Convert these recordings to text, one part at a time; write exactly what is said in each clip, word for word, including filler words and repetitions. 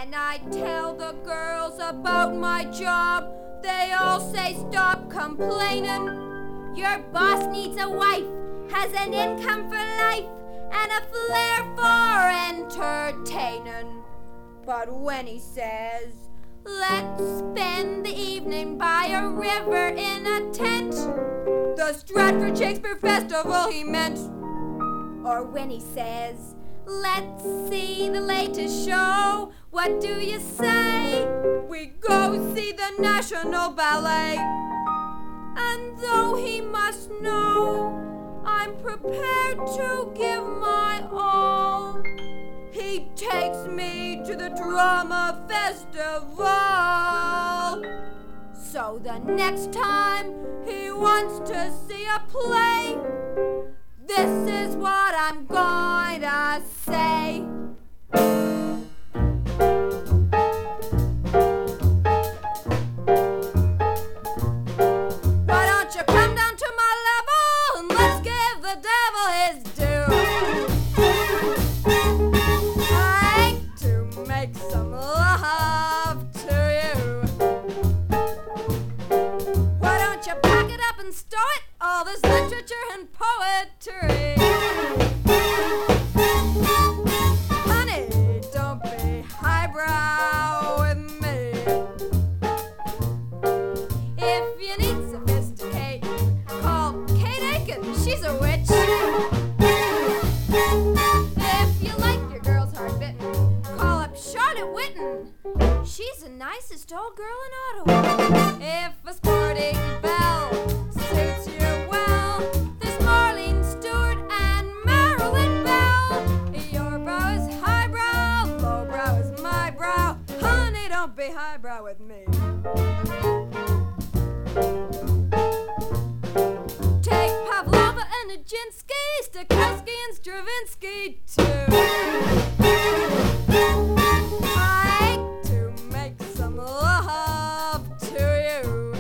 When I tell the girls about my job, they all say stop complaining. Your boss needs a wife, has an income for life, and a flair for entertaining. But when he says, let's spend the evening by a river in a tent, the Stratford Shakespeare Festival he meant. Or when he says, let's see the latest show, what do you say? We go see the National Ballet. And though he must know I'm prepared to give my all, he takes me to the drama festival. So the next time he wants to see a play, this is what I'm going to say. Why don't you come down to my level and let's give the devil his due? I hate to make some love to you. Why don't you pack it up and stow it, all this literature and poetry? Honey, don't be highbrow with me. If you need sophisticating, call Kate Aiken, she's a witch. If you like your girls hard bitten, call up Charlotte Whitten, she's the nicest old girl in Ottawa. If a sporting belle suits you well, there's Marlene Stewart and Marilyn Bell. Your brow is highbrow, lowbrow is my brow. Honey, don't be highbrow with me. Take Pavlova and Nijinsky, Stokowski and Stravinsky too. I hate to make some love to you.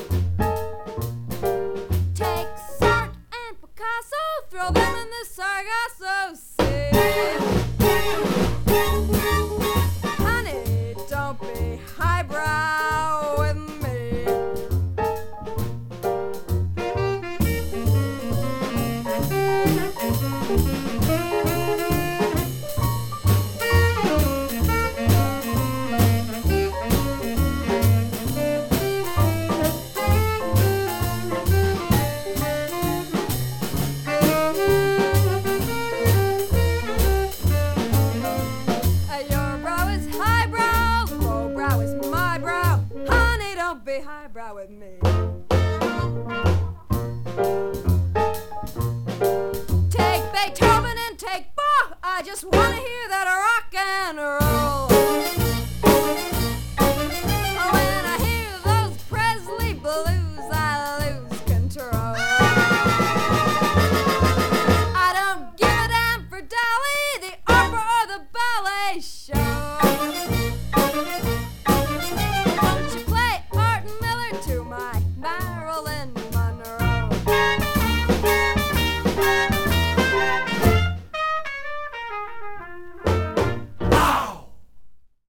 Take Sartre and Picasso, throw them in the Sargasso Sea. Honey, don't be highbrow with me. Your brow is highbrow, lowbrow is my brow. Honey, don't be highbrow with me. Take Beethoven and take Bach. I just want to hear that